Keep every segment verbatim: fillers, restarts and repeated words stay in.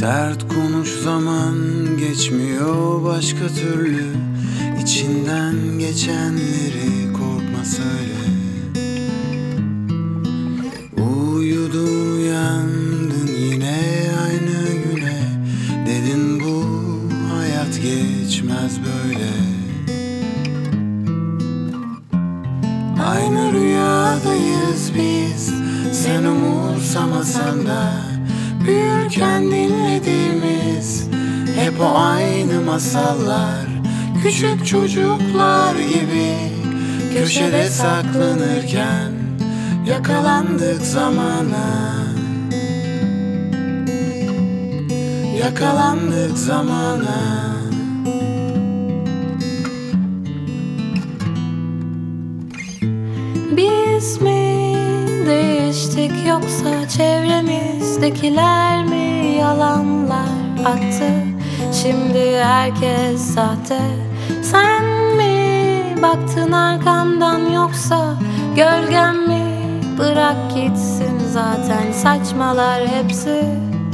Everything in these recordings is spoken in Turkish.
Sert konuş, zaman geçmiyor başka türlü. İçinden geçenleri korkma söyle. Uyudun uyandın yine aynı güne. Dedin bu hayat geçmez böyle. Aynı rüyadayız biz, sen umursamasan da. Büyürken dinlediğimiz hep o aynı masallar. Küçük çocuklar gibi köşede saklanırken yakalandık zamana. Yakalandık zamana. Biz mi değiştik yoksa çevremizdekiler mi yalanlar attı? Şimdi herkes sahte. Sen mi baktın arkamdan yoksa gölgem mi? Bırak gitsin zaten saçmalar hepsi.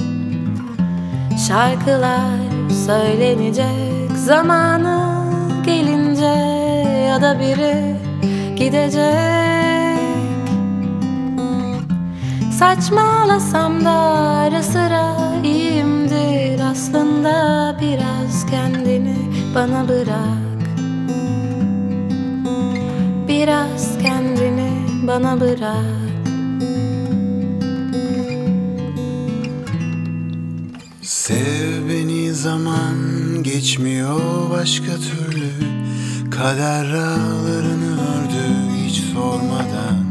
Şarkılar söylenecek zamanı gelince, ya da biri gidecek. Saçmalasam da ara sıra iyiyimdir aslında. Biraz kendini bana bırak. Biraz kendini bana bırak. Sev beni, zaman geçmiyor başka türlü. Kader rağlarını ördü hiç sormadan.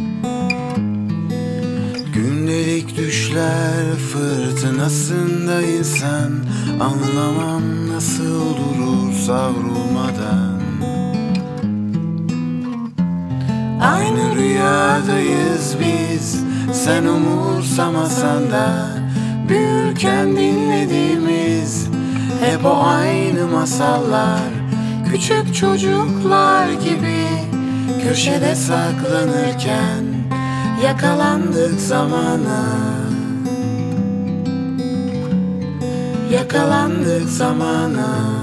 Gündelik düşler fırtınasında insan. Anlamam nasıl durur savrulmadan. Aynı rüyadayız biz, sen umursamasan da. Büyürken dinlediğimiz hep o aynı masallar. Küçük çocuklar gibi köşede saklanırken yakalandık zamana. Yakalandık zamana.